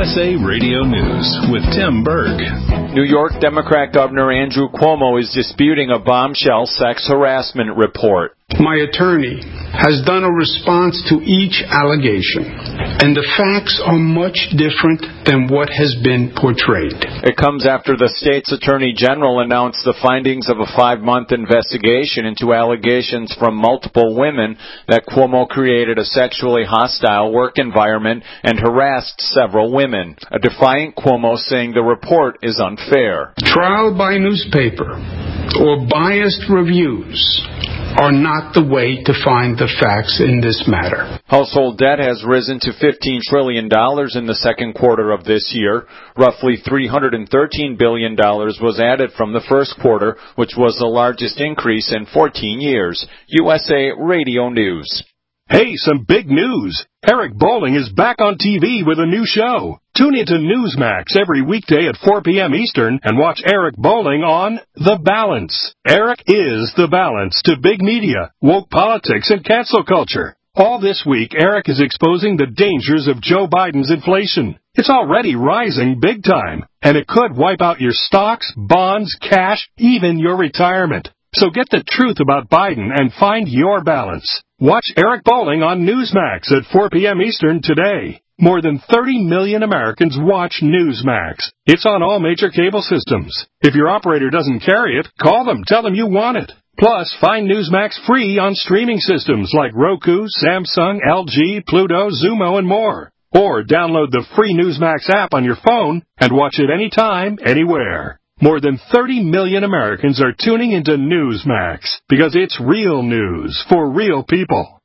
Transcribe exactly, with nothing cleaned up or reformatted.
S A Radio News with Tim Berg. New York Democrat Governor Andrew Cuomo is disputing a bombshell sex harassment report. My attorney has done a response to each allegation, and the facts are much different than what has been portrayed. It comes after the state's attorney general announced the findings of a five-month investigation into allegations from multiple women that Cuomo created a sexually hostile work environment and harassed several women. A defiant Cuomo saying the report is unfair. Trial by newspaper or biased reviews are not the way to find the facts in this matter. Household debt has risen to fifteen trillion dollars in the second quarter of this year. Roughly three hundred thirteen billion dollars was added from the first quarter, which was the largest increase in fourteen years. U S A Radio News. Hey, some big news. Eric Bolling is back on T V with a new show. Tune into Newsmax every weekday at four p.m. Eastern and watch Eric Bolling on The Balance. Eric is the balance to big media, woke politics, and cancel culture. All this week, Eric is exposing the dangers of Joe Biden's inflation. It's already rising big time, and it could wipe out your stocks, bonds, cash, even your retirement. So get the truth about Biden and find your balance. Watch Eric Bolling on Newsmax at four p.m. Eastern today. More than thirty million Americans watch Newsmax. It's on all major cable systems. If your operator doesn't carry it, call them. Tell them you want it. Plus, find Newsmax free on streaming systems like Roku, Samsung, L G, Pluto, Zumo, and more. Or download the free Newsmax app on your phone and watch it anytime, anywhere. More than thirty million Americans are tuning into Newsmax because it's real news for real people.